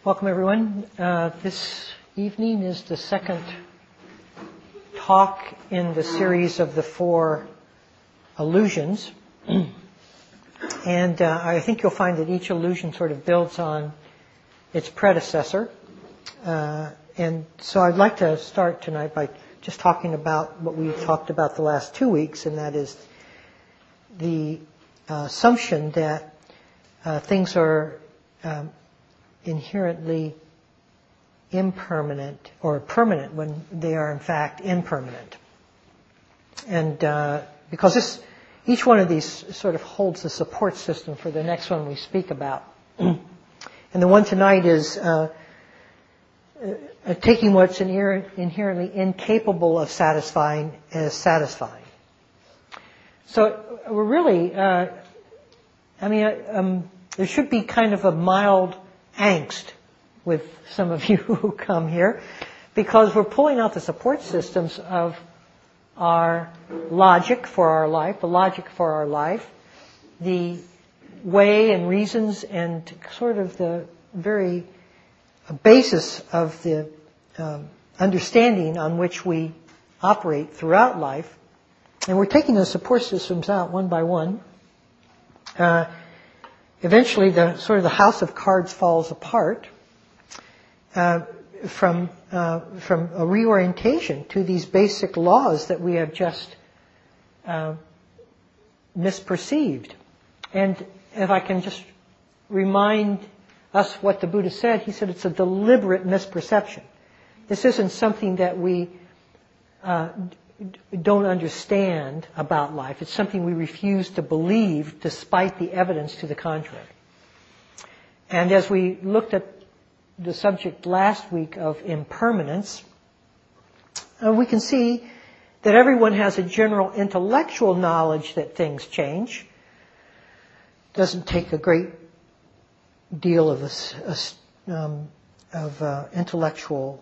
Welcome, everyone. This evening is the second talk in the series of the four illusions. And I think you'll find that each illusion sort of builds on its predecessor. And so I'd like to start tonight by just talking about what we talked about the last 2 weeks, and that is the assumption that things are inherently impermanent or permanent when they are in fact impermanent. And because each one of these sort of holds the support system for the next one we speak about. And the one tonight is taking what's inherently incapable of satisfying as satisfying. So we're really, there should be kind of a mild angst with some of you who come here, because we're pulling out the support systems of our logic for our life, the logic for our life, the way and reasons and sort of the very basis of the understanding on which we operate throughout life. And we're taking those support systems out one by one. Eventually, the house of cards falls apart from a reorientation to these basic laws that we have just misperceived. And if I can just remind us what the Buddha said, he said it's a deliberate misperception. This isn't something that we don't understand about life. It's something we refuse to believe despite the evidence to the contrary. And as we looked at the subject last week of impermanence, we can see that everyone has a general intellectual knowledge that things change. It doesn't take a great deal of intellectual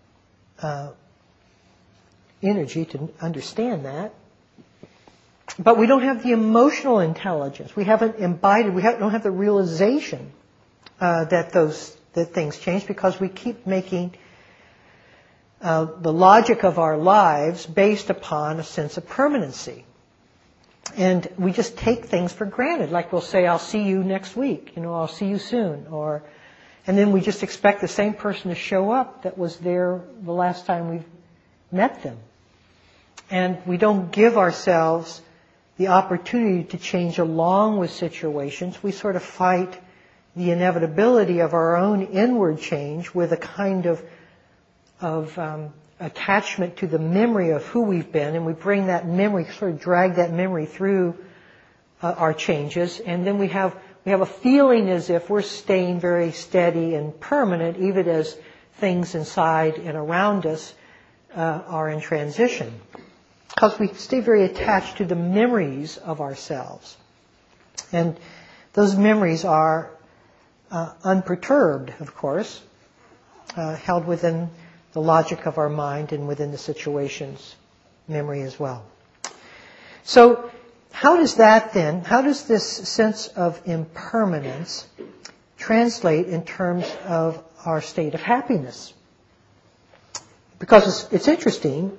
energy to understand that. But we don't have the emotional intelligence. We haven't imbibed, don't have the realization that things change, because we keep making the logic of our lives based upon a sense of permanency. And we just take things for granted. Like we'll say, I'll see you next week, I'll see you soon. And then we just expect the same person to show up that was there the last time we met them. And we don't give ourselves the opportunity to change along with situations. We sort of fight the inevitability of our own inward change with a kind of attachment to the memory of who we've been, and we bring that memory, sort of drag that memory through our changes, and then we have a feeling as if we're staying very steady and permanent, even as things inside and around us are in transition, because we stay very attached to the memories of ourselves. And those memories are unperturbed, of course, held within the logic of our mind and within the situation's memory as well. So how does this sense of impermanence translate in terms of our state of happiness? Because it's interesting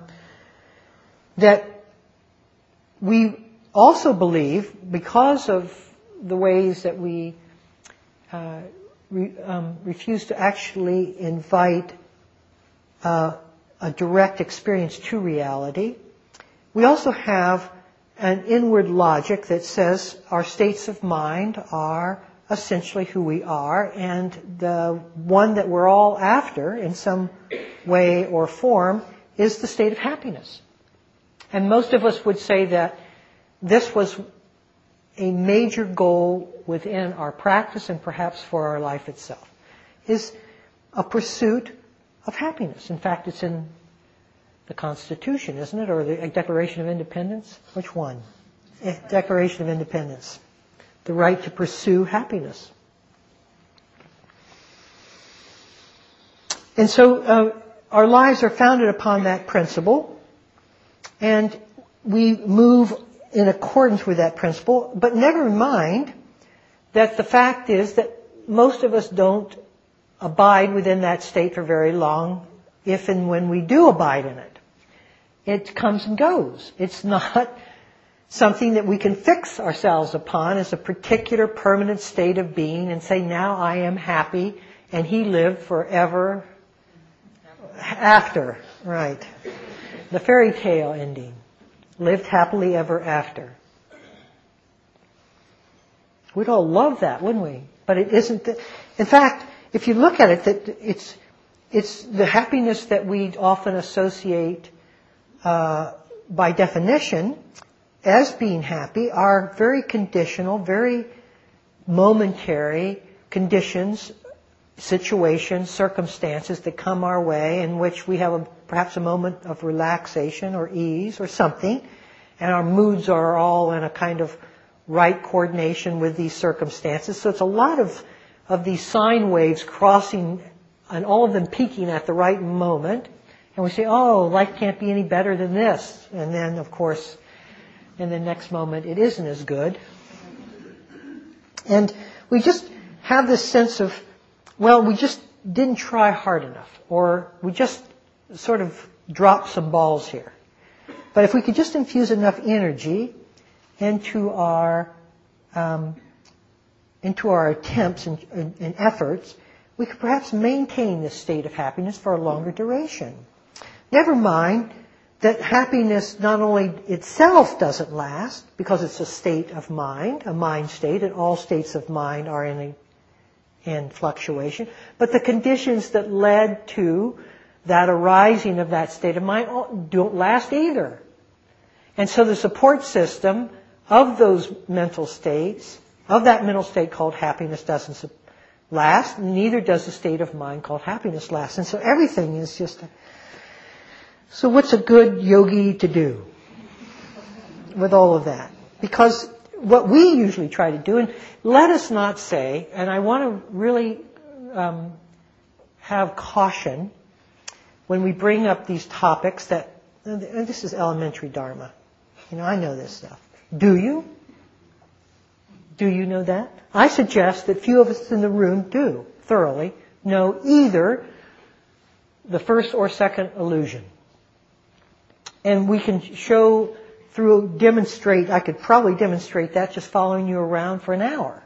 that we also believe, because of the ways that we refuse to actually invite a direct experience to reality, we also have an inward logic that says our states of mind are essentially who we are, and the one that we're all after in some way or form is the state of happiness. And most of us would say that this was a major goal within our practice, and perhaps for our life itself, is a pursuit of happiness. In fact, it's in the Constitution, isn't it? Or the Declaration of Independence? Which one? Declaration of Independence. The right to pursue happiness. And so our lives are founded upon that principle, and we move in accordance with that principle, but never mind that the fact is that most of us don't abide within that state for very long if and when we do abide in it. It comes and goes. It's not something that we can fix ourselves upon as a particular permanent state of being and say, now I am happy, and he lived forever after. Right. The fairy tale ending. Lived happily ever after. We'd all love that, wouldn't we? But it isn't. In fact, if you look at it, that it's the happiness that we often associate by definition as being happy are very conditional, very momentary conditions, situations, circumstances that come our way in which we have perhaps a moment of relaxation or ease or something, and our moods are all in a kind of right coordination with these circumstances. So it's a lot of these sine waves crossing and all of them peaking at the right moment. And we say, oh, life can't be any better than this. And then, of course, in the next moment, it isn't as good. And we just have this sense of, well, we just didn't try hard enough, or we just sort of dropped some balls here. But if we could just infuse enough energy into our attempts and efforts, we could perhaps maintain this state of happiness for a longer duration. Never mind that happiness not only itself doesn't last, because it's a state of mind, a mind state, and all states of mind are in fluctuation, but the conditions that led to that arising of that state of mind don't last either. And so the support system of those mental states, of that mental state called happiness, doesn't last, neither does the state of mind called happiness last. And so everything is just so what's a good yogi to do with all of that? Because what we usually try to do, and let us not say, and I want to really have caution when we bring up these topics that, and this is elementary Dharma. I know this stuff. Do you? Do you know that? I suggest that few of us in the room do thoroughly know either the first or second illusion. And we can demonstrate, I could probably demonstrate that just following you around for an hour.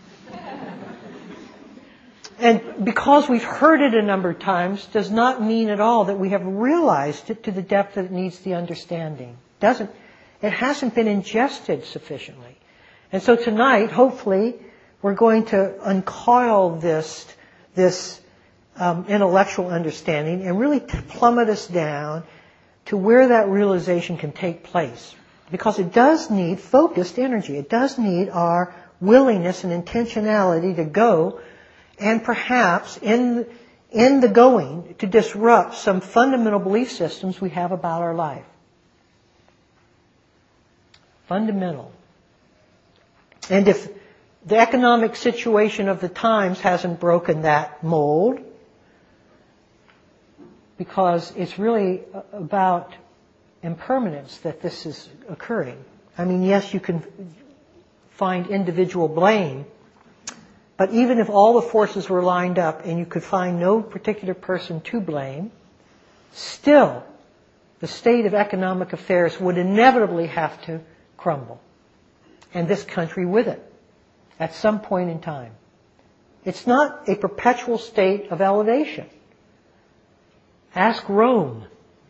And because we've heard it a number of times does not mean at all that we have realized it to the depth that it needs the understanding. It hasn't been ingested sufficiently. And so tonight, hopefully, we're going to uncoil this intellectual understanding and really plummet us down to where that realization can take place. Because it does need focused energy. It does need our willingness and intentionality to go, and perhaps in the going to disrupt some fundamental belief systems we have about our life. Fundamental. And if the economic situation of the times hasn't broken that mold, because it's really about impermanence that this is occurring. I mean, yes, you can find individual blame, but even if all the forces were lined up and you could find no particular person to blame, still the state of economic affairs would inevitably have to crumble. And this country with it, at some point in time. It's not a perpetual state of elevation. Ask Rome.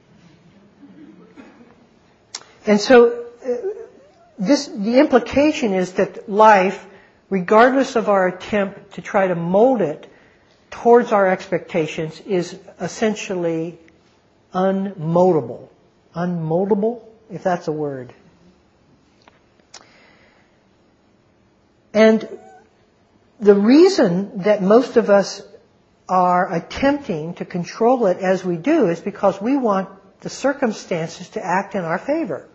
And so the implication is that life, regardless of our attempt to try to mold it towards our expectations, is essentially unmoldable. Unmoldable, if that's a word. And the reason that most of us are attempting to control it as we do is because we want the circumstances to act in our favor.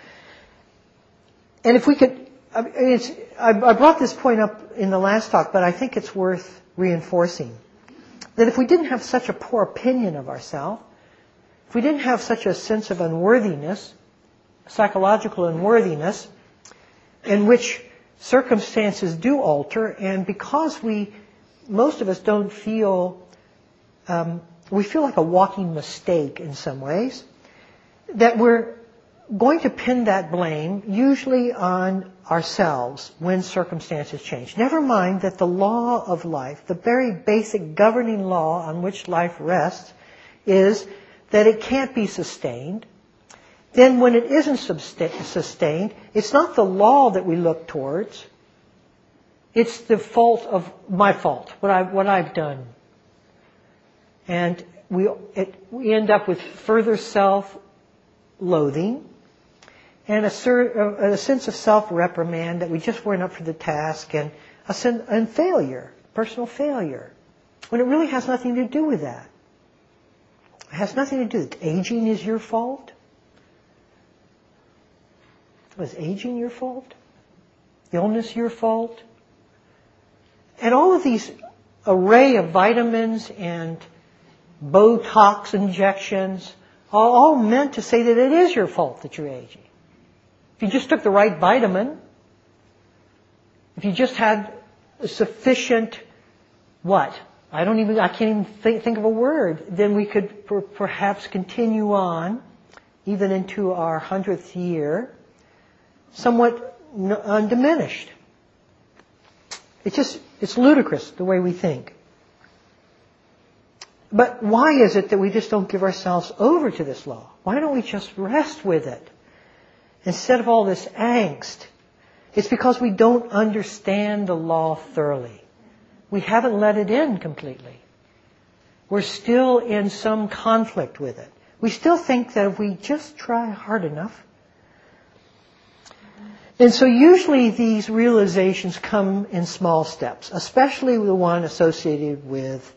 And if we could, I brought this point up in the last talk, but I think it's worth reinforcing. That if we didn't have such a poor opinion of ourselves, if we didn't have such a sense of unworthiness, psychological unworthiness, in which circumstances do alter, and because we most of us don't feel, we feel like a walking mistake in some ways, that we're going to pin that blame usually on ourselves when circumstances change. Never mind that the law of life, the very basic governing law on which life rests, is that it can't be sustained. Then when it isn't sustained, it's not the law that we look towards. It's the fault of my fault, what I've done. And we end up with further self-loathing and a sense of self-reprimand that we just weren't up for the task, and failure, personal failure, when it really has nothing to do with that. It has nothing to do with it. Aging is your fault. Was aging your fault? Illness your fault? And all of these array of vitamins and Botox injections are all meant to say that it is your fault that you're aging. If you just took the right vitamin, if you just had sufficient, I can't even think of a word, then we could perhaps continue on, even into our 100th year, somewhat undiminished. It's ludicrous the way we think. But why is it that we just don't give ourselves over to this law? Why don't we just rest with it instead of all this angst? It's because we don't understand the law thoroughly. We haven't let it in completely. We're still in some conflict with it. We still think that if we just try hard enough. And so usually these realizations come in small steps, especially the one associated with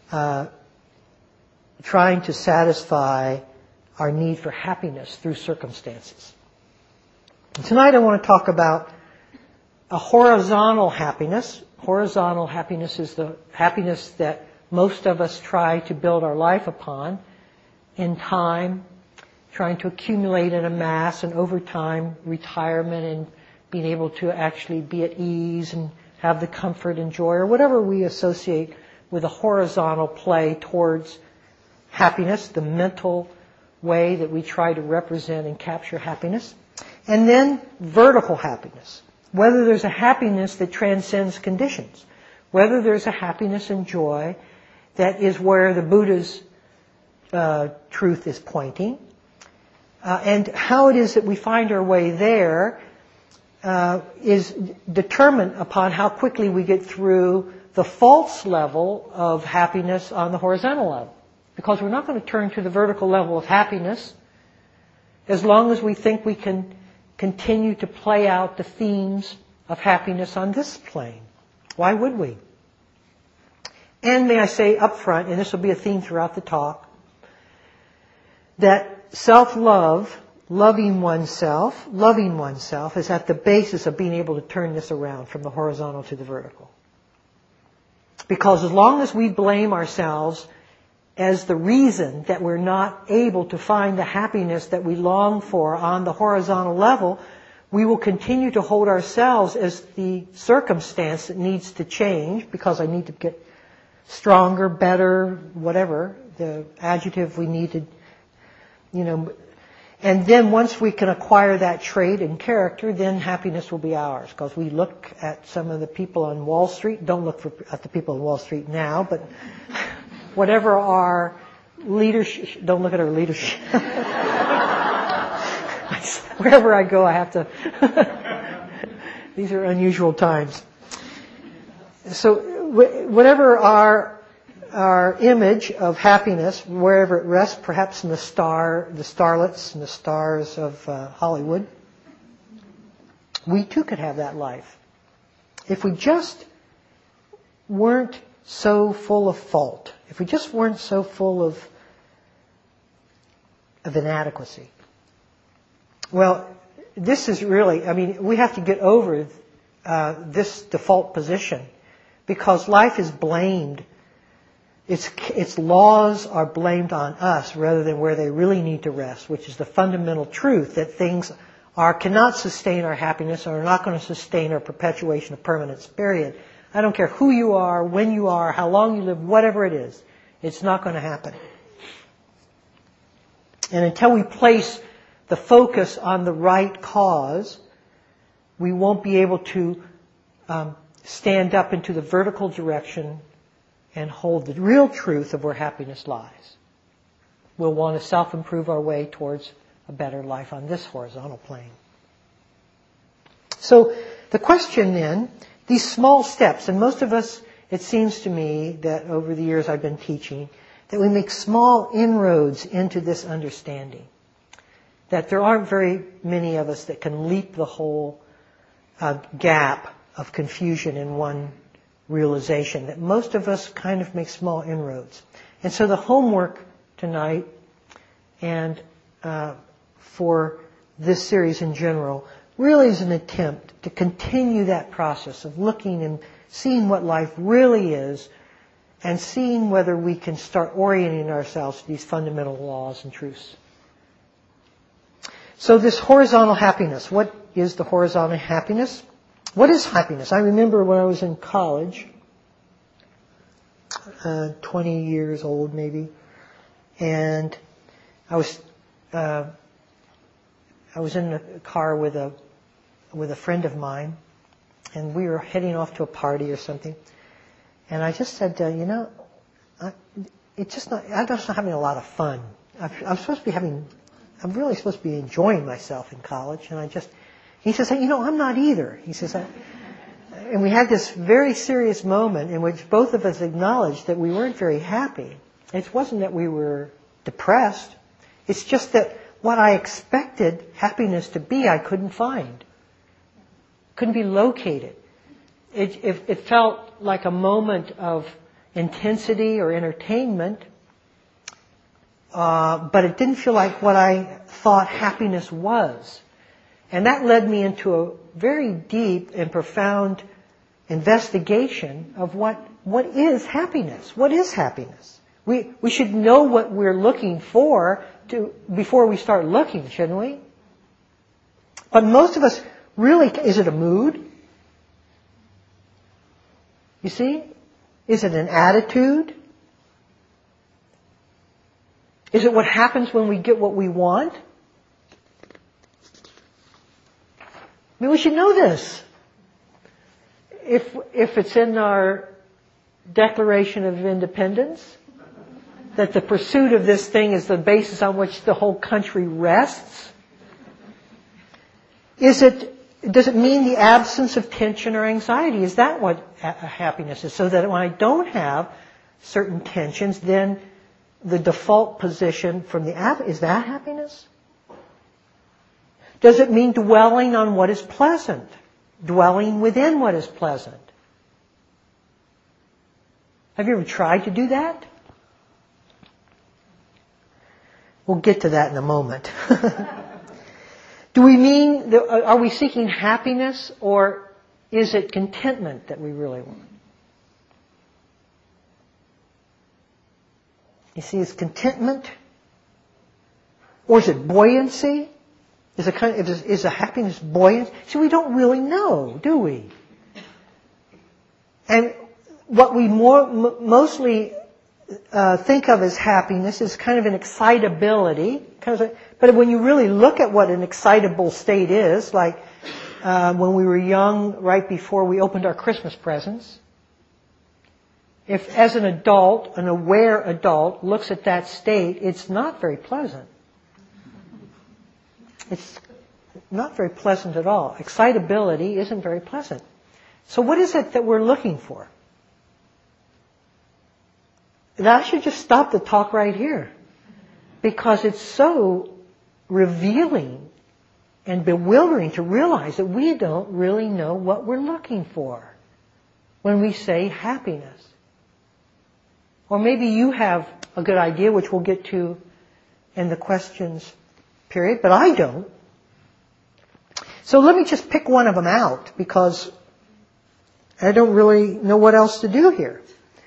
trying to satisfy our need for happiness through circumstances. And tonight I want to talk about a horizontal happiness. Horizontal happiness is the happiness that most of us try to build our life upon in time, trying to accumulate and amass, and over time, retirement and being able to actually be at ease and have the comfort and joy, or whatever we associate with a horizontal play towards happiness, the mental way that we try to represent and capture happiness. And then vertical happiness. Whether there's a happiness that transcends conditions. Whether there's a happiness and joy that is where the Buddha's truth is pointing. And how it is that we find our way there is determined upon how quickly we get through the false level of happiness on the horizontal level. Because we're not going to turn to the vertical level of happiness as long as we think we can continue to play out the themes of happiness on this plane. Why would we? And may I say up front, and this will be a theme throughout the talk, that self-love, loving oneself is at the basis of being able to turn this around from the horizontal to the vertical. Because as long as we blame ourselves as the reason that we're not able to find the happiness that we long for on the horizontal level, we will continue to hold ourselves as the circumstance that needs to change, because I need to get stronger, better, whatever, the adjective we need to, and then once we can acquire that trait and character, then happiness will be ours. Because we look at some of the people on Wall Street, don't look at the people on Wall Street now, but whatever our leadership, don't look at our leadership. Wherever I go, I have to, these are unusual times. So whatever our image of happiness, wherever it rests, perhaps in the starlets and the stars of Hollywood, we too could have that life. If we just weren't so full of fault, if we just weren't so full of inadequacy. Well, this is really, we have to get over this default position, because life is blamed. Its laws are blamed on us rather than where they really need to rest, which is the fundamental truth that things cannot sustain our happiness, or are not going to sustain our perpetuation of permanence, period, I don't care who you are, when you are, how long you live, whatever it is. It's not going to happen. And until we place the focus on the right cause, we won't be able to stand up into the vertical direction and hold the real truth of where happiness lies. We'll want to self-improve our way towards a better life on this horizontal plane. So the question then, these small steps, and most of us, it seems to me that over the years I've been teaching, that we make small inroads into this understanding. That there aren't very many of us that can leap the whole gap of confusion in one realization. That most of us kind of make small inroads. And so the homework tonight and for this series in general really is an attempt to continue that process of looking and seeing what life really is and seeing whether we can start orienting ourselves to these fundamental laws and truths. So this horizontal happiness, what is the horizontal happiness? What is happiness? I remember when I was in college, 20 years old maybe, and I was in a car with a friend of mine, and we were heading off to a party or something. And I just said, I'm just not having a lot of fun. I'm really supposed to be enjoying myself in college. And he says, I'm not either. He says, and we had this very serious moment in which both of us acknowledged that we weren't very happy. It wasn't that we were depressed. It's just that what I expected happiness to be, I couldn't find. Couldn't be located. It felt like a moment of intensity or entertainment, but it didn't feel like what I thought happiness was. And that led me into a very deep and profound investigation of what is happiness. What is happiness? We should know what we're looking for before we start looking, shouldn't we? But most of us really, is it a mood? You see? Is it an attitude? Is it what happens when we get what we want? I mean, we should know this. If it's in our Declaration of Independence, that the pursuit of this thing is the basis on which the whole country rests, does it mean the absence of tension or anxiety? Is that what happiness is? So that when I don't have certain tensions, then the default position from is that happiness? Does it mean dwelling on what is pleasant? Dwelling within what is pleasant? Have you ever tried to do that? We'll get to that in a moment. Are we seeking happiness, or is it contentment that we really want? You see, is contentment, or is it buoyancy? Is a happiness buoyant? See, we don't really know, do we? And what we mostly think of as happiness is kind of an excitability. But when you really look at what an excitable state is, like when we were young, right before we opened our Christmas presents, if as an adult, an aware adult, looks at that state, it's not very pleasant. It's not very pleasant at all. Excitability isn't very pleasant. So what is it that we're looking for? And I should just stop the talk right here, because it's so revealing and bewildering to realize that we don't really know what we're looking for when we say happiness. Or maybe you have a good idea, which we'll get to in the questions period, but I don't. So let me just pick one of them out, because I don't really know what else to do here.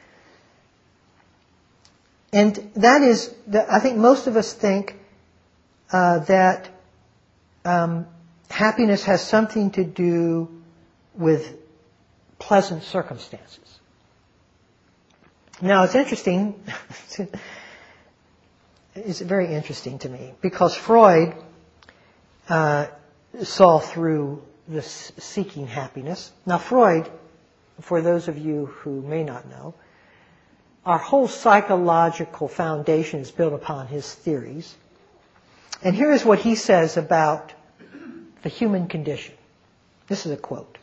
And that is, I think most of us think that happiness has something to do with pleasant circumstances. Now, it's interesting, it's very interesting to me, because Freud saw through this seeking happiness. Now, Freud, for those of you who may not know, our whole psychological foundation is built upon his theories. And here is what he says about the human condition. This is a quote.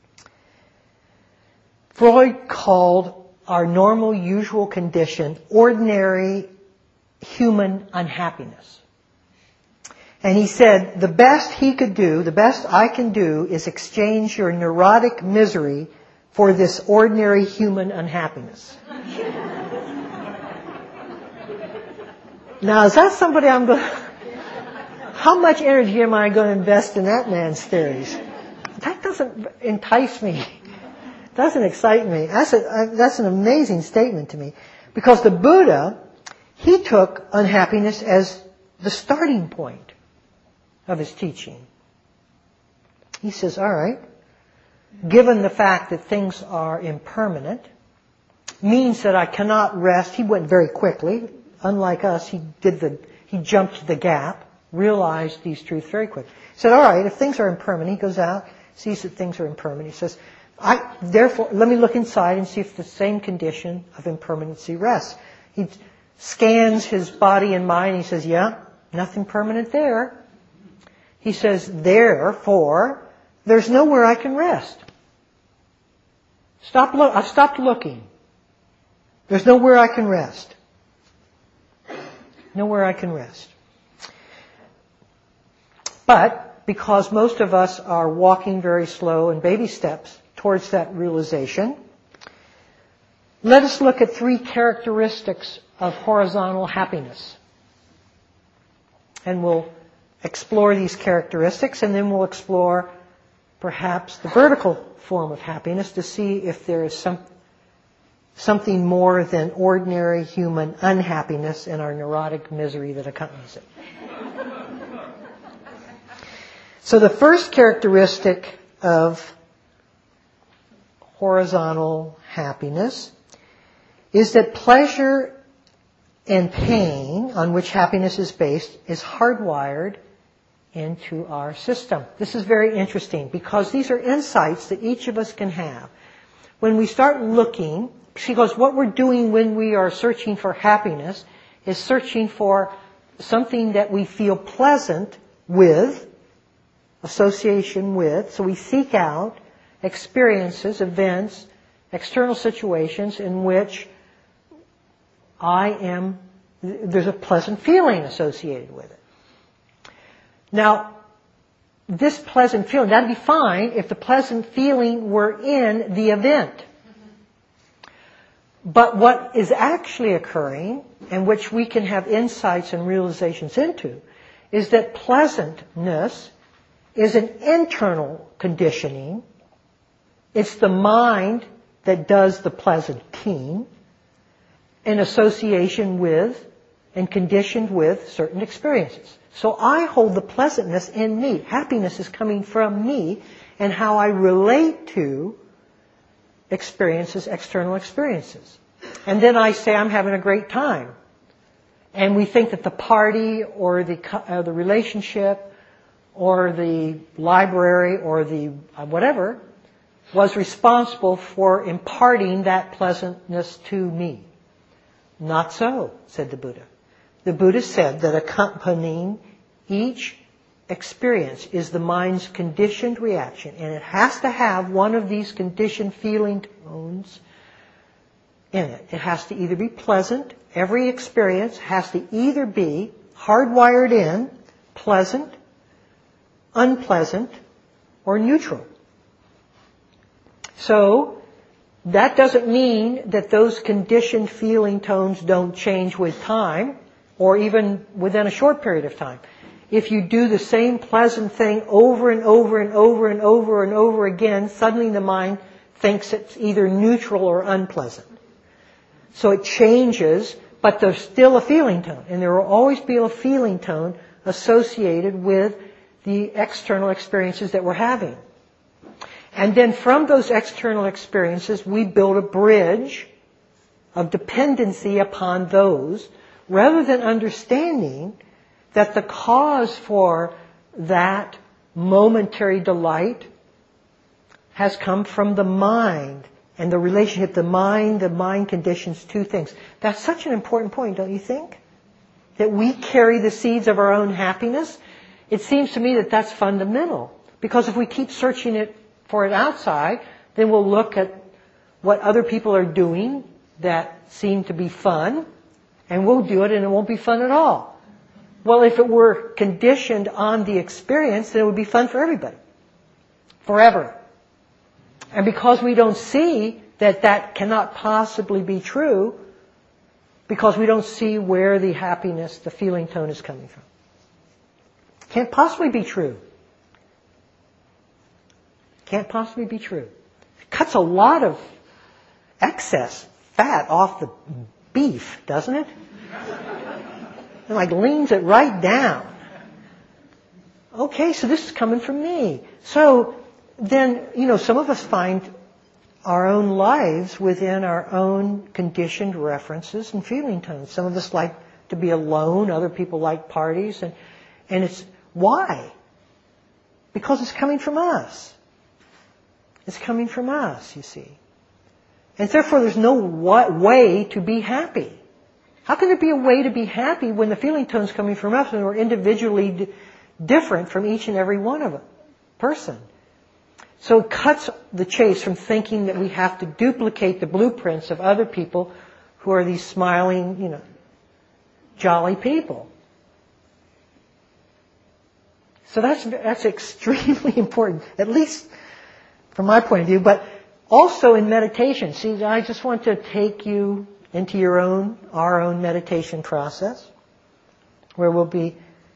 Freud called our normal, usual condition ordinary human unhappiness. And he said, the best he could do, the best I can do, is exchange your neurotic misery for this ordinary human unhappiness. Now, is that somebody I'm going to... How much energy am I going to invest in that man's theories? That doesn't entice me. Doesn't excite me. That's an amazing statement to me. Because the Buddha, he took unhappiness as the starting point of his teaching. He says, all right, given the fact that things are impermanent, means that I cannot rest. He went very quickly. Unlike us, he jumped the gap, realized these truths very quick. He said, all right, if things are impermanent, he goes out, sees that things are impermanent. He says, therefore, let me look inside and see if the same condition of impermanency rests. He scans his body and mind and he says, yeah, nothing permanent there. He says, therefore, there's nowhere I can rest. I've stopped looking. There's nowhere I can rest. Nowhere I can rest. But because most of us are walking very slow in baby steps towards that realization, let us look at 3 characteristics of horizontal happiness. And we'll explore these characteristics, and then we'll explore perhaps the vertical form of happiness to see if there is something more than ordinary human unhappiness and our neurotic misery that accompanies it. So the first characteristic of horizontal happiness is that pleasure and pain, on which happiness is based, is hardwired into our system. This is very interesting because these are insights that each of us can have. When we start looking, because what we're doing when we are searching for happiness is searching for something that we feel pleasant with, association with. So we seek out experiences, events, external situations in which there's a pleasant feeling associated with it. Now, this pleasant feeling, that'd be fine if the pleasant feeling were in the event. But what is actually occurring, and which we can have insights and realizations into, is that pleasantness is an internal conditioning. It's the mind that does the pleasanting in association with and conditioned with certain experiences. So I hold the pleasantness in me. Happiness is coming from me and how I relate to experiences, external experiences. And then I say I'm having a great time. And we think that the party or the relationship or the library or the whatever was responsible for imparting that pleasantness to me. Not so, said the Buddha. The Buddha said that accompanying each experience is the mind's conditioned reaction, and it has to have one of these conditioned feeling tones in it. It has to either be pleasant. Every experience has to either be hardwired in, pleasant, unpleasant, or neutral. So, that doesn't mean that those conditioned feeling tones don't change with time, or even within a short period of time. If you do the same pleasant thing over and over and over and over and over again, suddenly the mind thinks it's either neutral or unpleasant. So it changes, but there's still a feeling tone. And there will always be a feeling tone associated with the external experiences that we're having. And then from those external experiences, we build a bridge of dependency upon those, rather than understanding that the cause for that momentary delight has come from the mind and the relationship, the mind conditions two things. That's such an important point, don't you think? That we carry the seeds of our own happiness. It seems to me that that's fundamental. Because if we keep searching for it outside, then we'll look at what other people are doing that seem to be fun, and we'll do it and it won't be fun at all. Well, if it were conditioned on the experience, then it would be fun for everybody. Forever. And because we don't see that that cannot possibly be true, because we don't see where the happiness, the feeling tone is coming from. Can't possibly be true. Can't possibly be true. It cuts a lot of excess fat off the beef, doesn't it? It like leans it right down. Okay, so this is coming from me. So then, some of us find our own lives within our own conditioned references and feeling tones. Some of us like to be alone. Other people like parties. And it's why? Because it's coming from us. It's coming from us, you see. And therefore there's no way to be happy. How can there be a way to be happy when the feeling tone's coming from us and we're individually different from each and every one of a person? So it cuts the chase from thinking that we have to duplicate the blueprints of other people who are these smiling, jolly people. So that's extremely important, at least from my point of view, but also in meditation. See, I just want to take you into our own meditation process, where we'll be,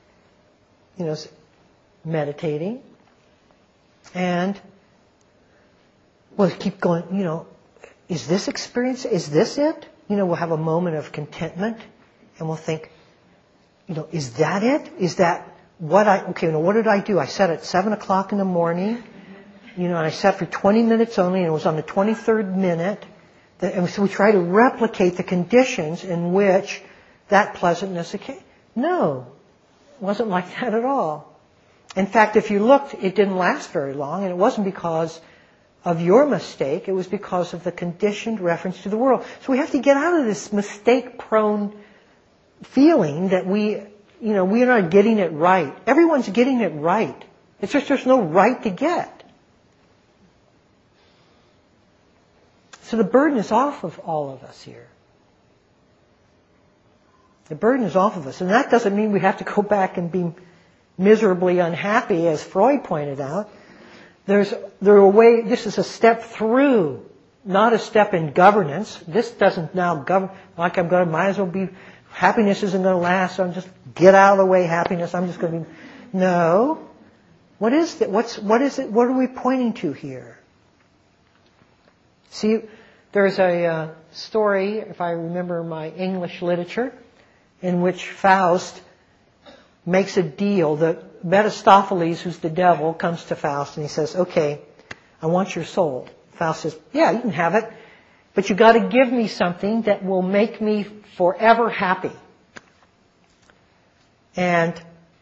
meditating, and we'll keep going, is this experience, is this it? We'll have a moment of contentment, and we'll think, is that it? Is that what did I do? I sat at 7 o'clock in the morning, and I sat for 20 minutes only, and it was on the 23rd minute. And so we try to replicate the conditions in which that pleasantness came. No, it wasn't like that at all. In fact, if you looked, it didn't last very long, and it wasn't because of your mistake, it was because of the conditioned reference to the world. So we have to get out of this mistake-prone feeling that we're not getting it right. Everyone's getting it right. It's just there's no right to get. So the burden is off of all of us here. The burden is off of us. And that doesn't mean we have to go back and be miserably unhappy, as Freud pointed out. This is a step through, not a step in governance. This doesn't now govern, might as well be, happiness isn't going to last, so I'm just get out of the way, happiness, I'm just going to be, no. What is it? What is it? What are we pointing to here? See, there's a story, if I remember my English literature, in which Faust makes a deal. That Mephistopheles, who's the devil, comes to Faust and he says, okay, I want your soul. Faust says, yeah, you can have it, but you got to give me something that will make me forever happy. And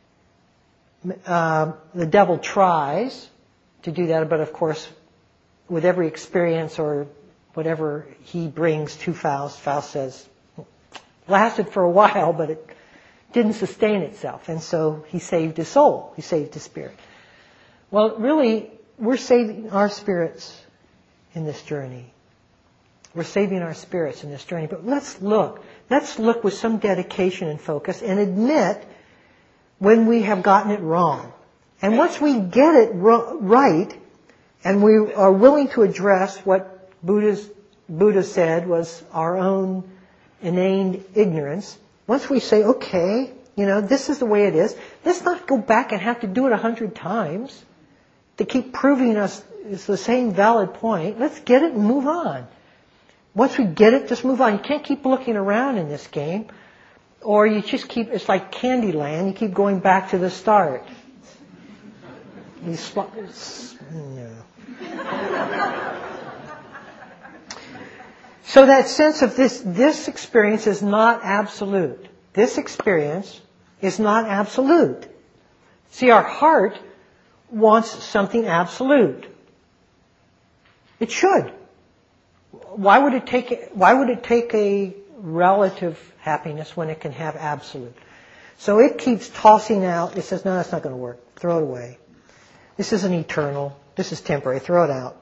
the devil tries to do that, but of course, with every experience or whatever he brings to Faust, Faust says, lasted for a while, but it didn't sustain itself. And so he saved his soul. He saved his spirit. Well, really, we're saving our spirits in this journey. We're saving our spirits in this journey. But let's look with some dedication and focus and admit when we have gotten it wrong. And once we get it right, and we are willing to address what Buddha said was our own inane ignorance, once we say, okay, this is the way it is, let's not go back and have to do it 100 times to keep proving us it's the same valid point. Let's get it and move on. Once we get it, just move on. You can't keep looking around in this game, or you just keep, it's like Candyland, you keep going back to the start. So that sense of this experience is not absolute. This experience is not absolute. See, our heart wants something absolute. It should. Why would it take a relative happiness when it can have absolute? So it keeps tossing out. It says, no, that's not going to work. Throw it away. This isn't eternal. This is temporary. Throw it out.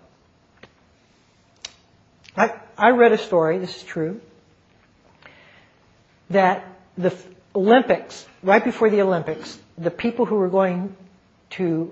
I read a story, this is true, that the Olympics, right before the Olympics, the people who were going to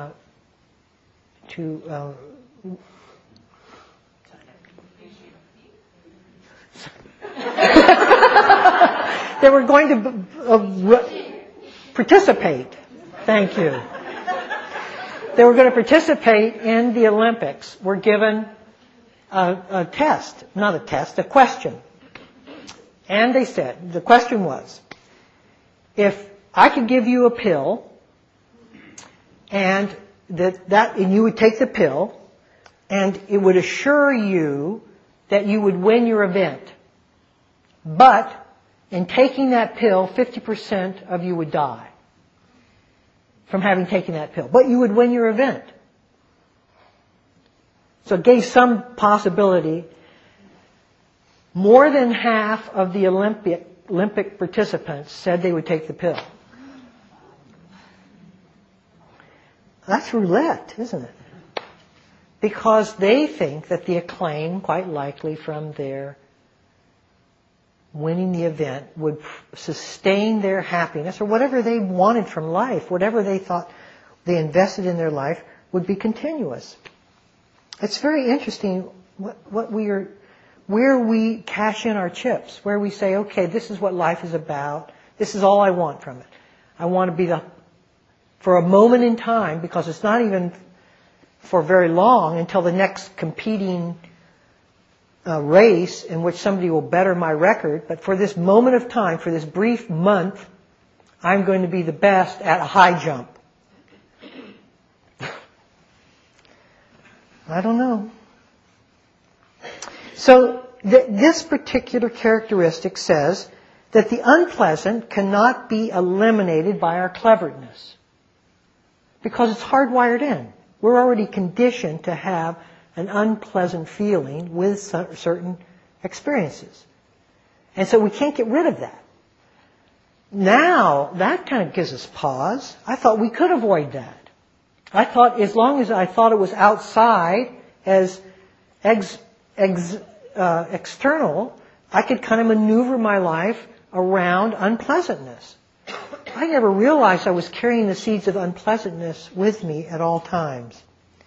they were going to participate. Thank you. They were going to participate in the Olympics. Were given a test, not a test, a question. And they said, the question was, if I could give you a pill, and and you would take the pill, and it would assure you that you would win your event. But in taking that pill, 50% of you would die from having taken that pill. But you would win your event. So it gave some possibility. More than half of the Olympic participants said they would take the pill. That's roulette, isn't it? Because they think that the acclaim, quite likely from their winning the event, would sustain their happiness, or whatever they wanted from life, whatever they thought they invested in their life, would be continuous. It's very interesting where we cash in our chips, where we say, okay, this is what life is about. This is all I want from it. I want to be for a moment in time, because it's not even for very long until the next competing race in which somebody will better my record. But for this moment of time, for this brief month, I'm going to be the best at a high jump. I don't know. So this particular characteristic says that the unpleasant cannot be eliminated by our cleverness, because it's hardwired in. We're already conditioned to have an unpleasant feeling with certain experiences. And so we can't get rid of that. Now, that kind of gives us pause. I thought we could avoid that. I thought as long as I thought it was outside as external, I could kind of maneuver my life around unpleasantness. I never realized I was carrying the seeds of unpleasantness with me at all times.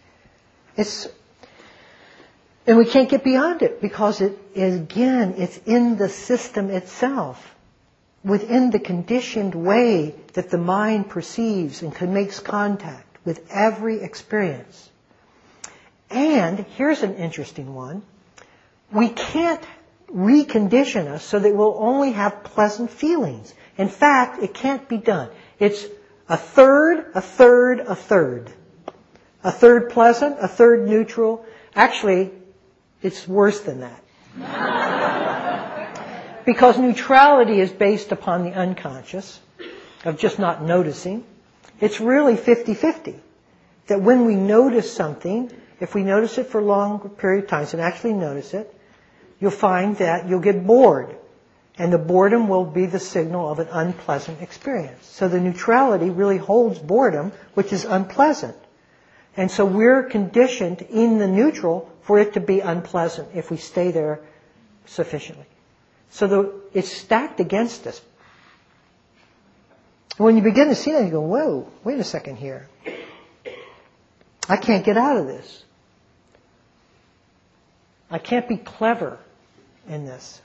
And we can't get beyond it, because it's in the system itself, within the conditioned way that the mind perceives and makes contact with every experience. And here's an interesting one. We can't recondition us so that we'll only have pleasant feelings. In fact, it can't be done. It's a third, a third, a third. A third pleasant, a third neutral. Actually, it's worse than that. Because neutrality is based upon the unconscious, of just not noticing. It's really 50-50. That when we notice something, if we notice it for a long period of time and actually notice it, you'll find that you'll get bored. And the boredom will be the signal of an unpleasant experience. So the neutrality really holds boredom, which is unpleasant. And so we're conditioned in the neutral for it to be unpleasant if we stay there sufficiently. So it's stacked against us. When you begin to see that, you go, whoa, wait a second here. I can't get out of this. I can't be clever in this.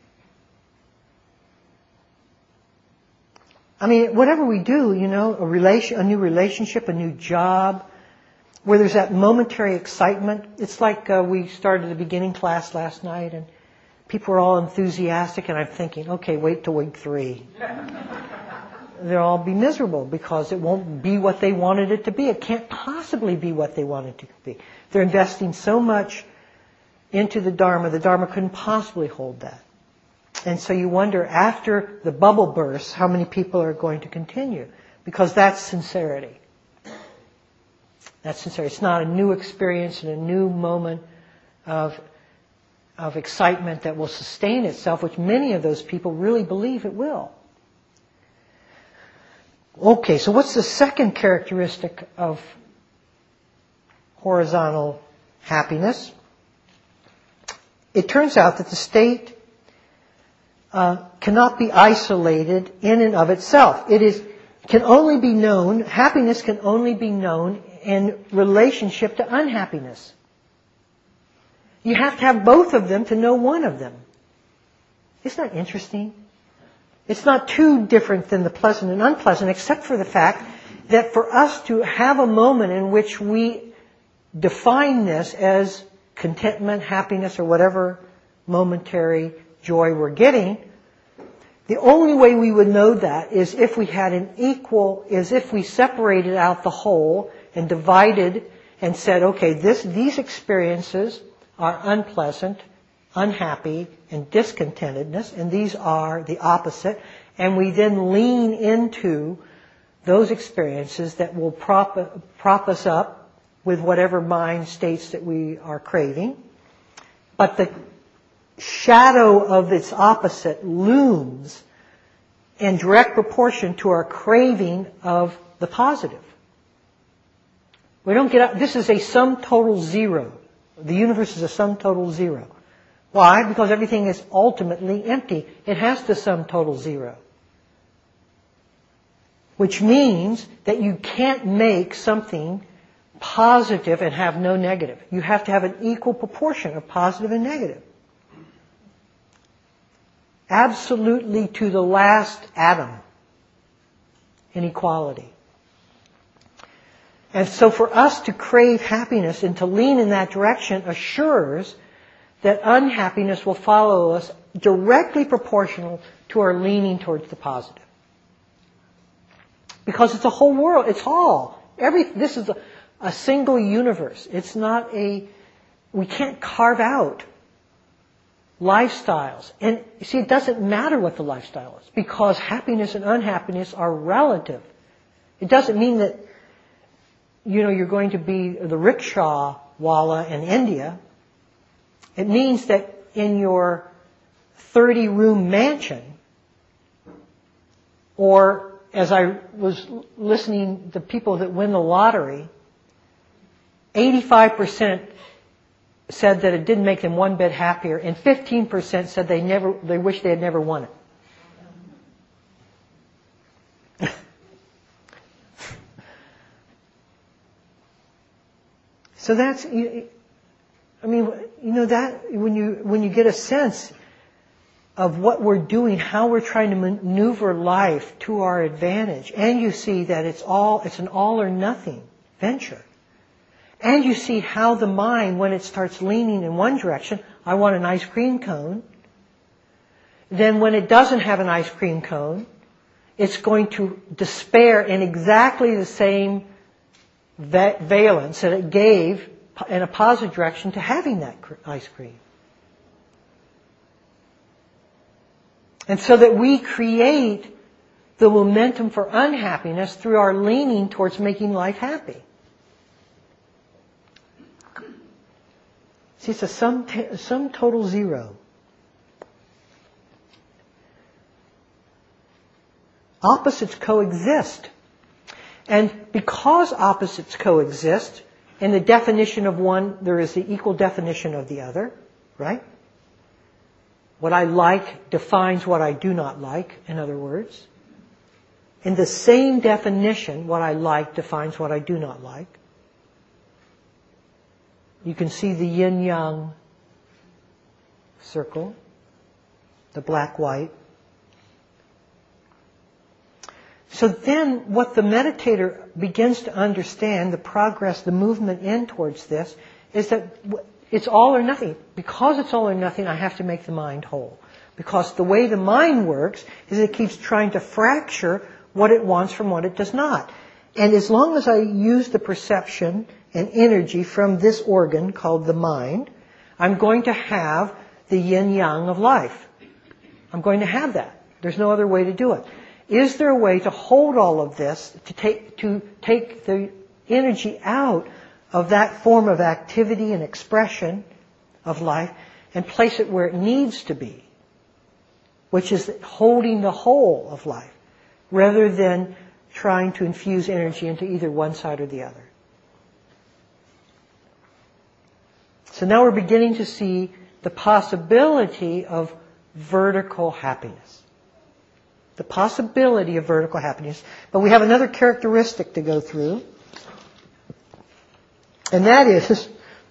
I mean, whatever we do, a new relationship, a new job, where there's that momentary excitement. It's like we started the beginning class last night, and people were all enthusiastic, and I'm thinking, okay, wait till week 3. they'll all be miserable because it won't be what they wanted it to be. It can't possibly be what they wanted it to be. They're investing so much into the Dharma couldn't possibly hold that. And so you wonder, after the bubble bursts, how many people are going to continue? Because that's sincerity. That's sincerity. It's not a new experience and a new moment of excitement that will sustain itself, which many of those people really believe it will. Okay, so what's the second characteristic of horizontal happiness? It turns out that the state cannot be isolated in and of itself. Can only be known, happiness can only be known in relationship to unhappiness. You have to have both of them to know one of them. Isn't that interesting? It's not too different than the pleasant and unpleasant, except for the fact that for us to have a moment in which we define this as contentment, happiness, or whatever momentary joy we're getting, the only way we would know that is if we had if we separated out the whole and divided and said, okay, these experiences are unpleasant, unhappy, and discontentedness, and these are the opposite, and we then lean into those experiences that will prop us up with whatever mind states that we are craving. But the shadow of its opposite looms in direct proportion to our craving of the positive. We don't get out. This is a sum total zero. The universe is a sum total zero. Why? Because everything is ultimately empty. It has to sum total zero. Which means that you can't make something positive and have no negative. You have to have an equal proportion of positive and negative. Absolutely to the last atom in equality. And so for us to crave happiness and to lean in that direction assures that unhappiness will follow us directly proportional to our leaning towards the positive. Because it's a whole world. It's all. This is a single universe. It's not we can't carve out lifestyles. And you see, it doesn't matter what the lifestyle is, because happiness and unhappiness are relative. It doesn't mean that, you're going to be the rickshaw walla in India. It means that in your 30-room mansion, or as I was listening to people that win the lottery, 85% said that it didn't make them one bit happier, and 15% said they wish they had never won it. So that's, that when you get a sense of what we're doing, how we're trying to maneuver life to our advantage, and you see that it's an all or nothing venture. And you see how the mind, when it starts leaning in one direction, I want an ice cream cone, then when it doesn't have an ice cream cone, it's going to despair in exactly the same valence that it gave in a positive direction to having that ice cream. And so that we create the momentum for unhappiness through our leaning towards making life happy. See, it's a sum total zero. Opposites coexist. And because opposites coexist, in the definition of one, there is the equal definition of the other, right? What I like defines what I do not like, in other words. In the same definition, what I like defines what I do not like. You can see the yin-yang circle, the black-white. So then what the meditator begins to understand, the progress, the movement in towards this, is that it's all or nothing. Because it's all or nothing, I have to make the mind whole. Because the way the mind works is it keeps trying to fracture what it wants from what it does not. And as long as I use the perception and energy from this organ called the mind, I'm going to have the yin-yang of life. I'm going to have that. There's no other way to do it. Is there a way to hold all of this, to take the energy out of that form of activity and expression of life and place it where it needs to be, which is holding the whole of life, rather than trying to infuse energy into either one side or the other? So now we're beginning to see the possibility of vertical happiness. The possibility of vertical happiness. But we have another characteristic to go through. And that is,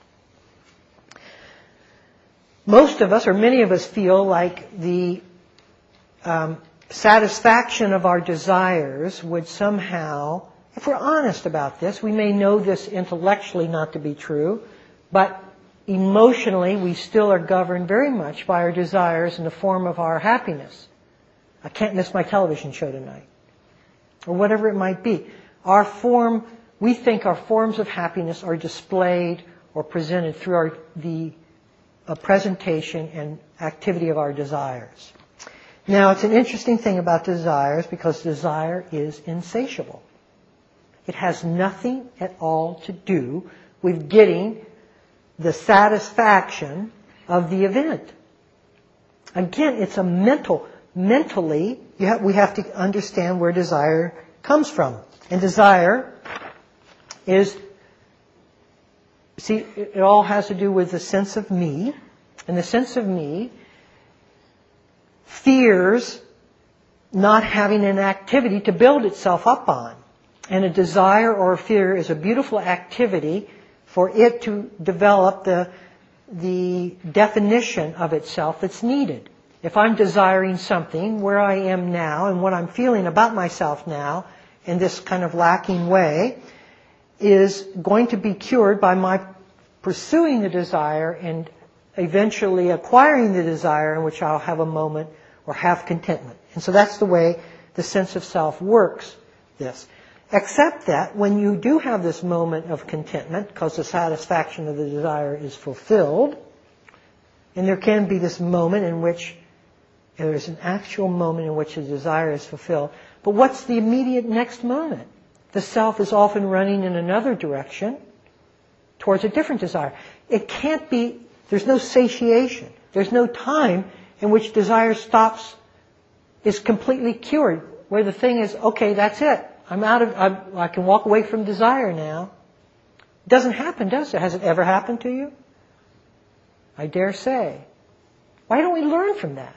most of us, or many of us, feel like the satisfaction of our desires would somehow, if we're honest about this, we may know this intellectually not to be true, but emotionally we still are governed very much by our desires in the form of our happiness. I can't miss my television show tonight. Or whatever it might be. We think our forms of happiness are displayed or presented through the presentation and activity of our desires. Now, it's an interesting thing about desires because desire is insatiable. It has nothing at all to do with getting the satisfaction of the event. Again, it's a mentally, we have to understand where desire comes from. And desire is, see, it all has to do with the sense of me. And the sense of me fears not having an activity to build itself up on. And a desire or a fear is a beautiful activity for it to develop the definition of itself that's needed. If I'm desiring something, where I am now and what I'm feeling about myself now in this kind of lacking way is going to be cured by my pursuing the desire and eventually acquiring the desire in which I'll have a moment or have contentment. And so that's the way the sense of self works this. Except that when you do have this moment of contentment, because the satisfaction of the desire is fulfilled, and there can be this moment in which there's an actual moment in which the desire is fulfilled. But what's the immediate next moment? The self is often running in another direction towards a different desire. It can't be, there's no satiation. There's no time in which desire stops, is completely cured, where the thing is, okay, that's it. I can walk away from desire now. It doesn't happen, does it? Has it ever happened to you? I dare say. Why don't we learn from that?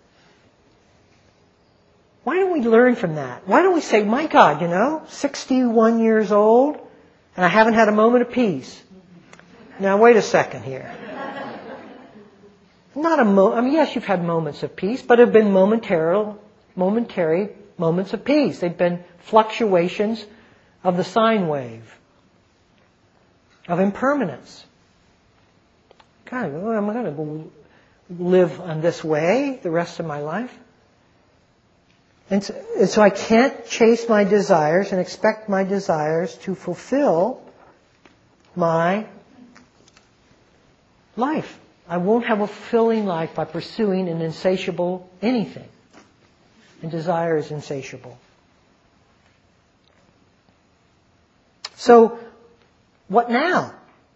Why don't we learn from that? Why don't we say, my God, 61 years old, and I haven't had a moment of peace. Now, wait a second here. Yes, you've had moments of peace, but have been momentary moments of peace. They've been fluctuations of the sine wave, of impermanence. God, am I going to live on this way the rest of my life? And so I can't chase my desires and expect my desires to fulfill my life. I won't have a fulfilling life by pursuing an insatiable anything. And desire is insatiable. So, what now?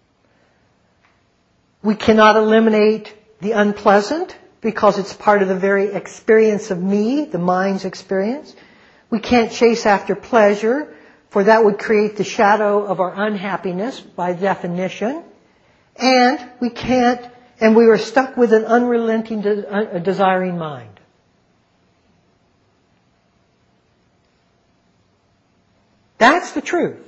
We cannot eliminate the unpleasant because it's part of the very experience of me, the mind's experience. We can't chase after pleasure, for that would create the shadow of our unhappiness by definition. And we are stuck with an unrelenting, desiring mind. That's the truth.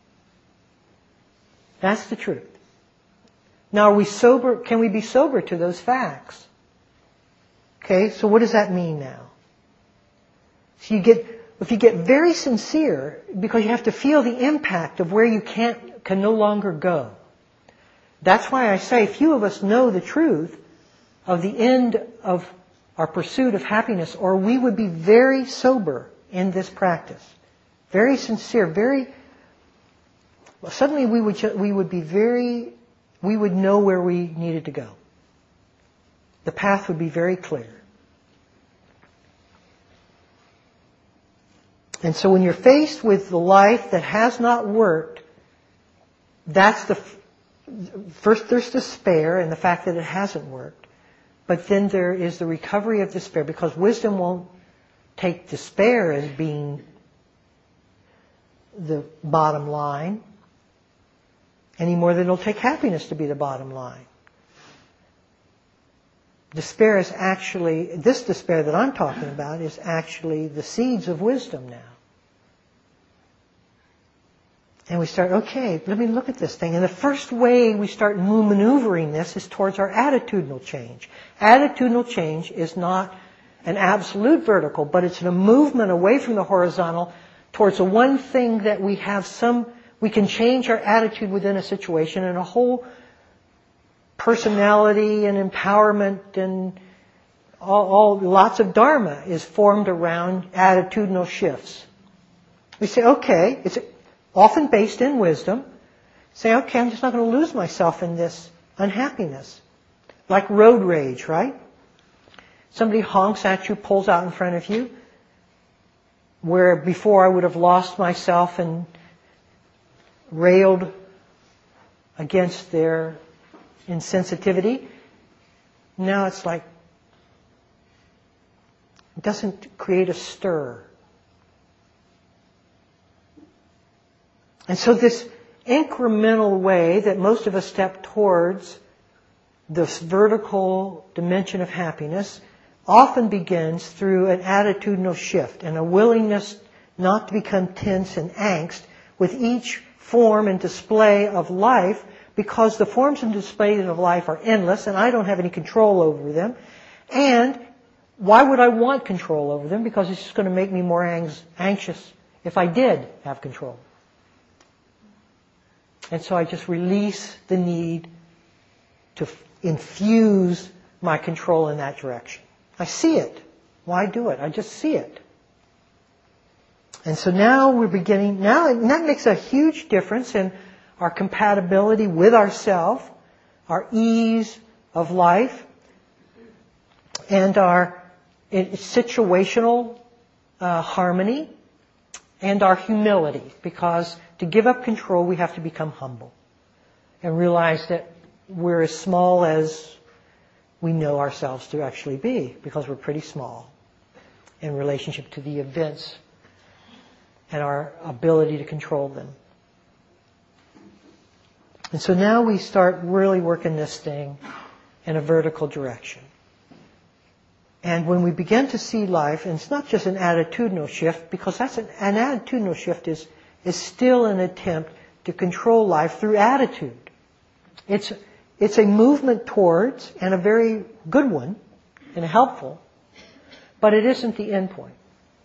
That's the truth. Now, are we sober? Can we be sober to those facts? Okay, so what does that mean now? So if you get very sincere, because you have to feel the impact of where you can no longer go. That's why I say few of us know the truth of the end of our pursuit of happiness, or we would be very sober in this practice. Very sincere, suddenly we would know where we needed to go. The path would be very clear. And so when you're faced with the life that has not worked, first there's despair and the fact that it hasn't worked. But then there is the recovery of despair, because wisdom won't take despair as being the bottom line any more than it'll take happiness to be the bottom line. Despair is actually, this despair that I'm talking about is actually the seeds of wisdom now. And we start, okay, let me look at this thing. And the first way we start maneuvering this is towards our attitudinal change. Attitudinal change is not an absolute vertical, but it's a movement away from the horizontal towards the one thing that we can change our attitude within a situation, and a whole personality and empowerment and lots of dharma is formed around attitudinal shifts. We say, okay, it's often based in wisdom. Say, okay, I'm just not going to lose myself in this unhappiness. Like road rage, right? Somebody honks at you, pulls out in front of you, where before I would have lost myself and railed against their insensitivity. Now it's like, it doesn't create a stir. And so this incremental way that most of us step towards this vertical dimension of happiness often begins through an attitudinal shift and a willingness not to become tense and angst with each form and display of life, because the forms and displays of life are endless and I don't have any control over them. And why would I want control over them? Because it's just going to make me more anxious if I did have control. And so I just release the need to infuse my control in that direction. I see it. Why do it? I just see it. And so now we're beginning, and that makes a huge difference in our compatibility with ourself, our ease of life, and our situational harmony, and our humility. Because to give up control, we have to become humble and realize that we're as small as we know ourselves to actually be, because we're pretty small in relationship to the events and our ability to control them. And so now we start really working this thing in a vertical direction. And when we begin to see life, and it's not just an attitudinal shift, because that's an attitudinal shift is still an attempt to control life through attitude. It's a movement towards, and a very good one, and helpful, but it isn't the end point.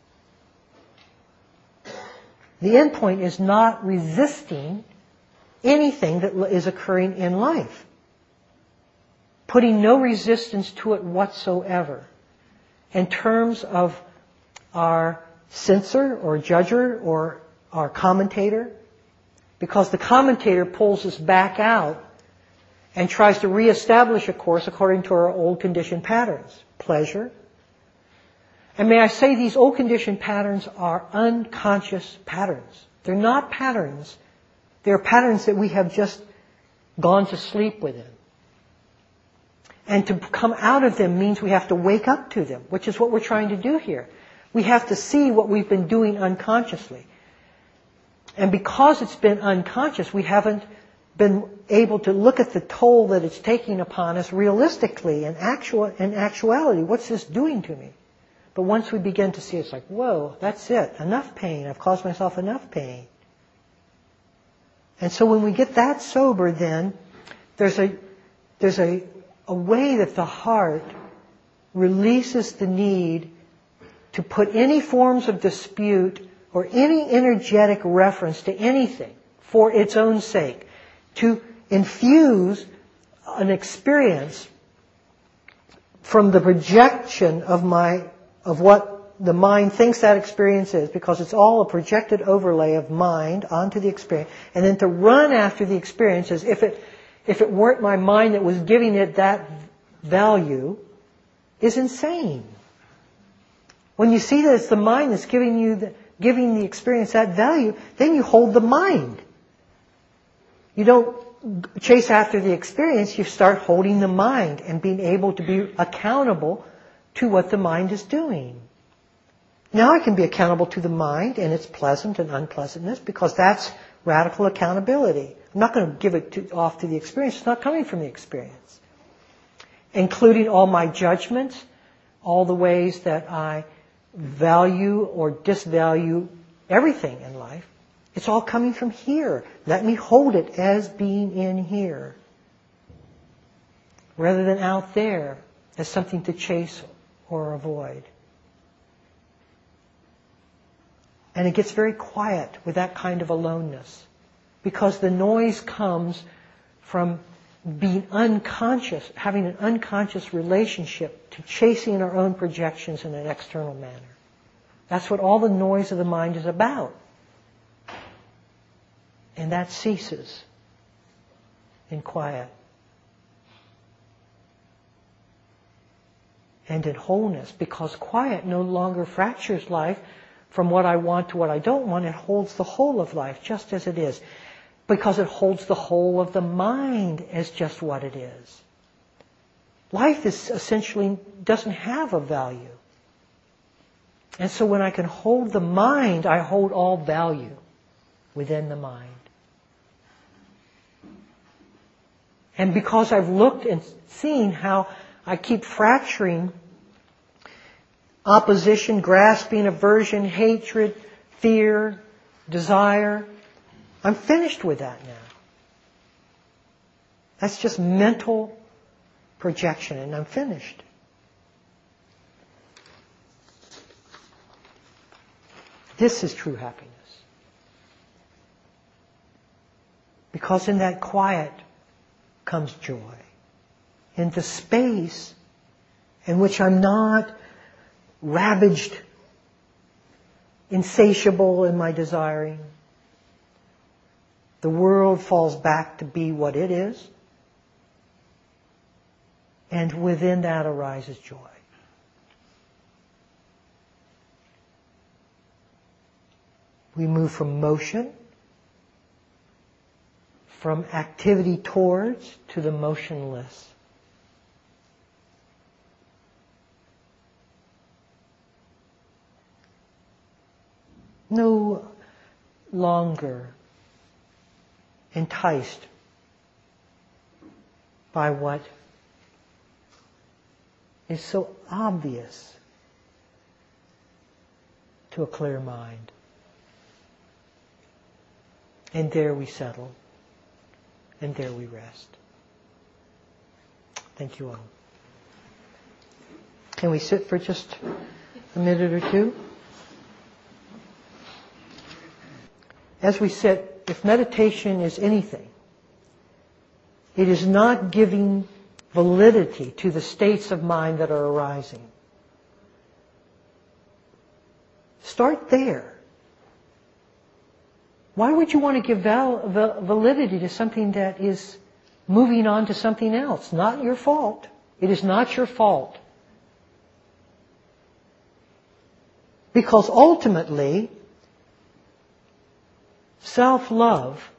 The end point is not resisting anything that is occurring in life. Putting no resistance to it whatsoever. In terms of our censor or judger or our commentator. Because the commentator pulls us back out and tries to reestablish a course according to our old conditioned patterns. Pleasure. And may I say, these old conditioned patterns are unconscious patterns. They're not patterns. They're patterns that we have just gone to sleep within. And to come out of them means we have to wake up to them, which is what we're trying to do here. We have to see what we've been doing unconsciously. And because it's been unconscious, we haven't been able to look at the toll that it's taking upon us realistically and in actuality. What's this doing to me? But once we begin to see, it's like, whoa, that's it. Enough pain. I've caused myself enough pain. And so when we get that sober, then there's a way that the heart releases the need to put any forms of dispute or any energetic reference to anything for its own sake, to infuse an experience from the projection of what the mind thinks that experience is, because it's all a projected overlay of mind onto the experience, and then to run after the experience as if it weren't my mind that was giving it that value is insane. When you see that it's the mind that's giving the experience that value, then you hold the mind. You don't chase after the experience, you start holding the mind and being able to be accountable to what the mind is doing. Now I can be accountable to the mind and its pleasant and unpleasantness, because that's radical accountability. I'm not going to give it off to the experience. It's not coming from the experience. Including all my judgments, all the ways that I value or disvalue everything in life. It's all coming from here. Let me hold it as being in here, rather than out there as something to chase or avoid. And it gets very quiet with that kind of aloneness, because the noise comes from being unconscious, having an unconscious relationship to chasing our own projections in an external manner. That's what all the noise of the mind is about. And that ceases in quiet. And in wholeness, because quiet no longer fractures life from what I want to what I don't want. It holds the whole of life just as it is, because it holds the whole of the mind as just what it is. Life is essentially doesn't have a value. And so when I can hold the mind, I hold all value within the mind. And because I've looked and seen how I keep fracturing opposition, grasping, aversion, hatred, fear, desire, I'm finished with that now. That's just mental projection, and I'm finished. This is true happiness. Because in that quiet comes joy. In the space in which I'm not ravaged, insatiable in my desiring, the world falls back to be what it is, and within that arises joy. We move from motion, from activity towards, to the motionless. No longer enticed by what is so obvious to a clear mind. And there we settle. And there we rest. Thank you all. Can we sit for just a minute or two? As we sit, if meditation is anything, it is not giving validity to the states of mind that are arising. Start there. Why would you want to give validity to something that is moving on to something else? Not your fault. It is not your fault. Because ultimately, self-love,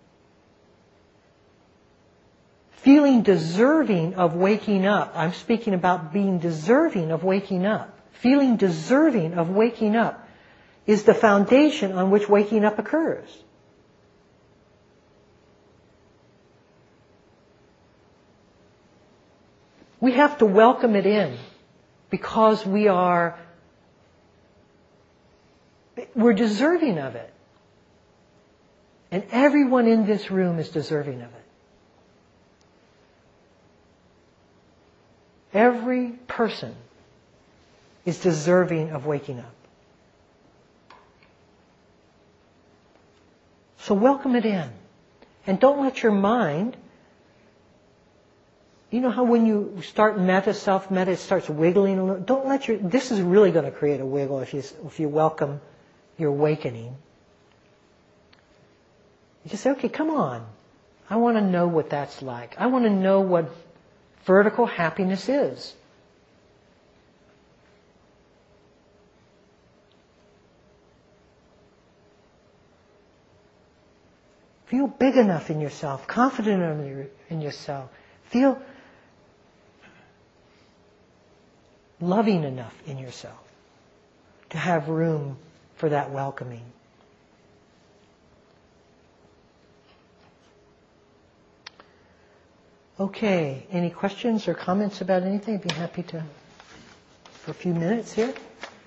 feeling deserving of waking up, I'm speaking about being deserving of waking up, feeling deserving of waking up, is the foundation on which waking up occurs. We have to welcome it in because we're deserving of it. And everyone in this room is deserving of it. Every person is deserving of waking up. So welcome it in. And don't let your mind You know how when you start metta, self-metta, it starts wiggling a little? Don't let this is really going to create a wiggle if you welcome your awakening. You just say, okay, come on. I want to know what that's like. I want to know what vertical happiness is. Feel big enough in yourself, confident in yourself. Feel loving enough in yourself to have room for that welcoming. Okay, any questions or comments about anything? I'd be happy to, for a few minutes here.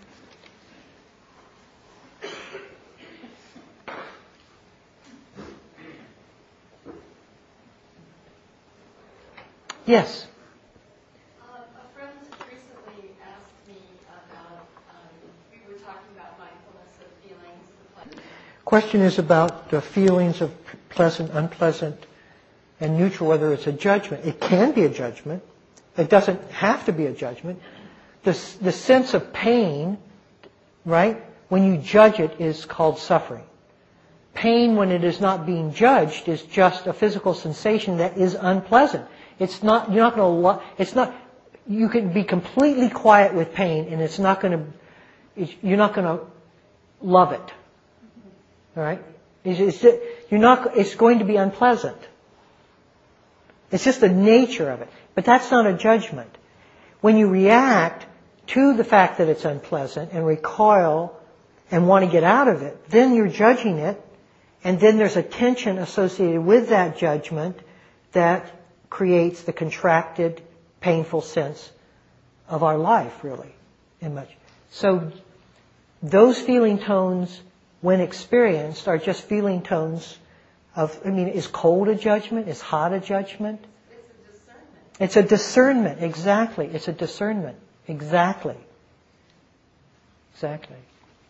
Yes. A friend recently asked me about, we were talking about mindfulness of feelings. Question is about the feelings of pleasant, unpleasant, and neutral, whether it's a judgment. It can be a judgment. It doesn't have to be a judgment. The sense of pain, right, when you judge it is called suffering. Pain, when it is not being judged, is just a physical sensation that is unpleasant. It's not, you're not going to, it's not, you can be completely quiet with pain and it's not going to, you're not going to love it. All right? It's going to be unpleasant. It's just the nature of it. But that's not a judgment. When you react to the fact that it's unpleasant and recoil and want to get out of it, then you're judging it, and then there's a tension associated with that judgment that creates the contracted, painful sense of our life, really, in much. So those feeling tones, when experienced, are just feeling tones of, is cold a judgment? Is hot a judgment? It's a discernment. It's a discernment, exactly. It's a discernment, exactly. Exactly.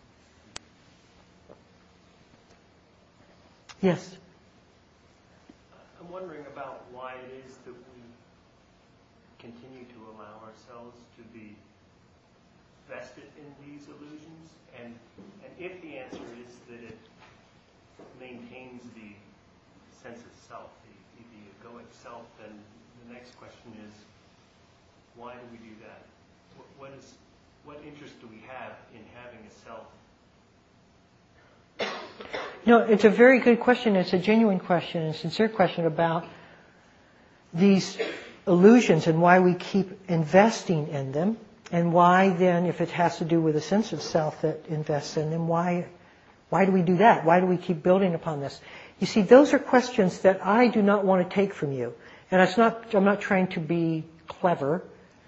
Yes? I'm wondering about why it is that we continue to allow ourselves to be vested in these illusions, and if the answer is that it maintains the sense of self, the egoic self, then the next question is, why do we do that? What interest do we have in having a self? No, it's a very good question. It's a genuine question, a sincere question about these illusions and why we keep investing in them, and why then, if it has to do with a sense of self that invests in them, why do we do that? Why do we keep building upon this? You see, those are questions that I do not want to take from you. And I'm not trying to be clever,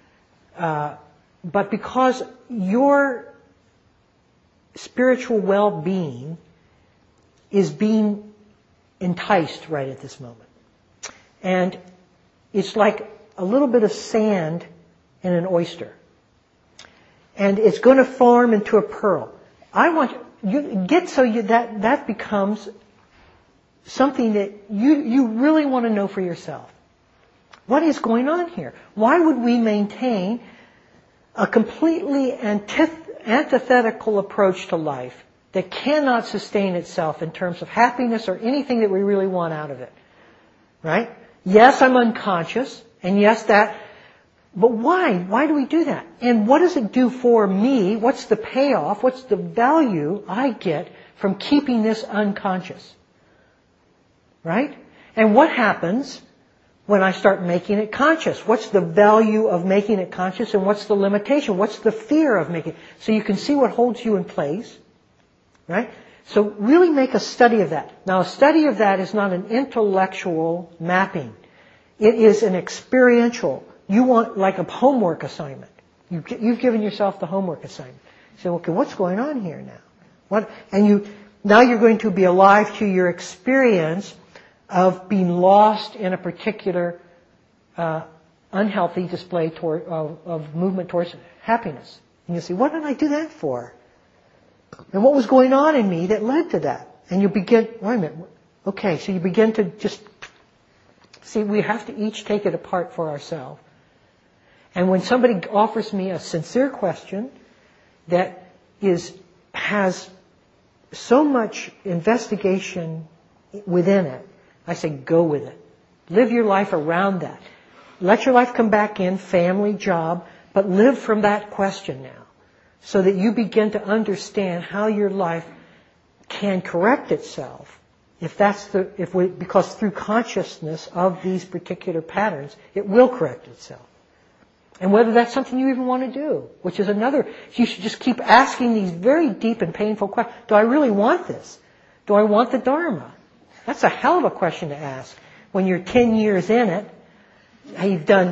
but because your spiritual well-being is being enticed right at this moment. And it's like a little bit of sand in an oyster. And it's going to form into a pearl. I want that becomes something that you really want to know for yourself. What is going on here? Why would we maintain a completely antithetical approach to life that cannot sustain itself in terms of happiness or anything that we really want out of it? Right? Yes, I'm unconscious, and yes, but why? Why do we do that? And what does it do for me? What's the payoff? What's the value I get from keeping this unconscious? Right? And what happens when I start making it conscious? What's the value of making it conscious, and what's the limitation? What's the fear of making it? So you can see what holds you in place. Right? So really make a study of that. Now, a study of that is not an intellectual mapping. It is an experiential. You want like a homework assignment. You've given yourself the homework assignment. You say, okay, what's going on here now? Now you're going to be alive to your experience of being lost in a particular unhealthy display of movement towards happiness. And you say, what did I do that for? And what was going on in me that led to that? And you begin, wait a minute, okay, so you begin to just See, we have to each take it apart for ourselves. And when somebody offers me a sincere question that has so much investigation within it, I say, go with it. Live your life around that. Let your life come back in, family, job, but live from that question now, so that you begin to understand how your life can correct itself. Because through consciousness of these particular patterns, it will correct itself. And whether that's something you even want to do, which is another, you should just keep asking these very deep and painful questions. Do I really want this? Do I want the Dharma? That's a hell of a question to ask when you're 10 years in it. You've done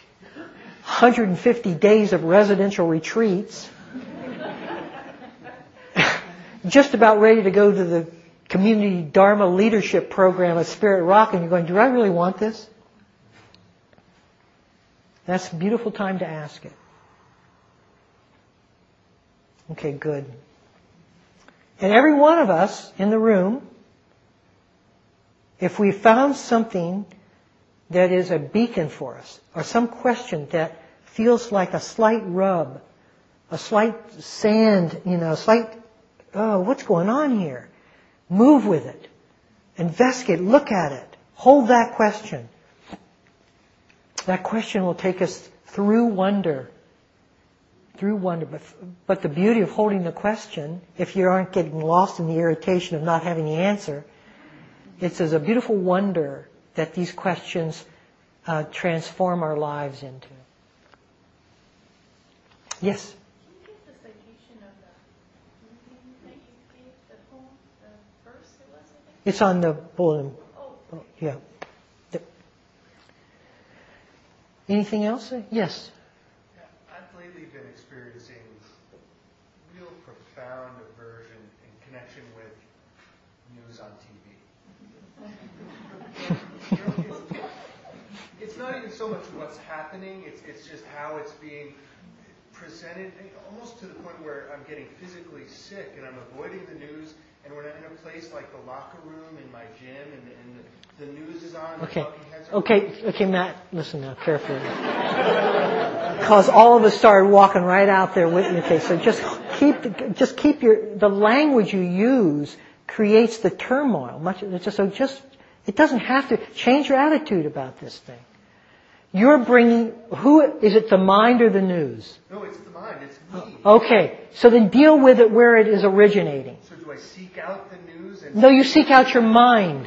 150 days of residential retreats. Just about ready to go to the community Dharma leadership program at Spirit Rock, and you're going, do I really want this? That's a beautiful time to ask it. Okay, good. And every one of us in the room, if we found something that is a beacon for us, or some question that feels like a slight rub, a slight sand, a slight, what's going on here? Move with it. Investigate. Look at it. Hold that question. That question will take us through wonder. Through wonder. But the beauty of holding the question, if you aren't getting lost in the irritation of not having the answer, it's as a beautiful wonder that these questions transform our lives into. Yes? Can you give the citation of the reading that you gave, the poem, the verse it was, I think? It's on the bulletin. Oh. Yeah. Anything else? Yes. Yeah, I've lately been experiencing real profound aversion in connection with news on TV. It's not even so much what's happening, it's just how it's being presented, almost to the point where I'm getting physically sick and I'm avoiding the news. And when I'm in a place like the locker room in my gym and the news is on, Okay. the talking heads are Okay, Matt, listen now, carefully. Because all of us started walking right out there with you. Okay, so just keep the language you use creates the turmoil. It doesn't have to change your attitude about this thing. You're bringing, is it the mind or the news? No, it's the mind, it's me. Okay, so then deal with it where it is originating. So do I seek out the news? No, you seek out your mind.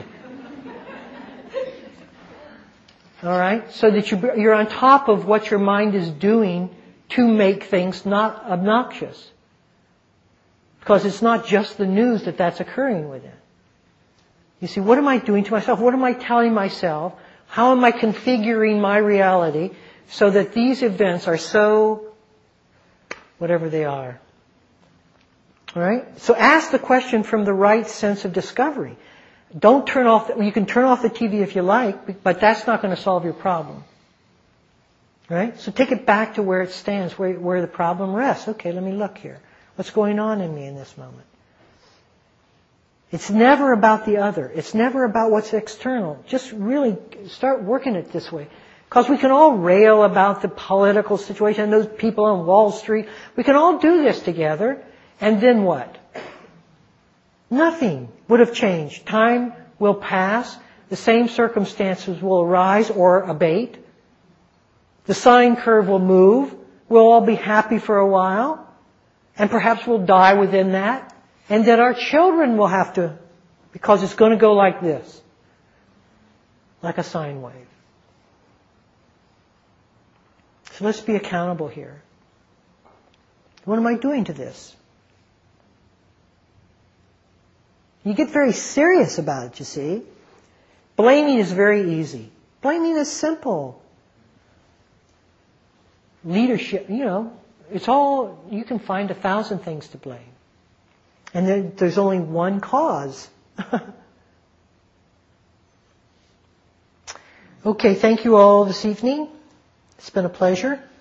All right? So that you're on top of what your mind is doing to make things not obnoxious. Because it's not just the news that's occurring within. You see, what am I doing to myself? What am I telling myself? How am I configuring my reality so that these events are so, whatever they are? All right? So ask the question from the right sense of discovery. Don't turn off, you can turn off the TV if you like, but that's not going to solve your problem. Right? So take it back to where it stands, where the problem rests. Okay, let me look here. What's going on in me in this moment? It's never about the other. It's never about what's external. Just really start working it this way. Because we can all rail about the political situation, those people on Wall Street. We can all do this together. And then what? Nothing would have changed. Time will pass. The same circumstances will arise or abate. The sine curve will move. We'll all be happy for a while. And perhaps we'll die within that. And then our children will have to, because it's going to go like this. Like a sine wave. So let's be accountable here. What am I doing to this? You get very serious about it, you see. Blaming is very easy. Blaming is simple. Leadership, it's all, you can find 1,000 things to blame. And there's only one cause. Okay, thank you all this evening. It's been a pleasure.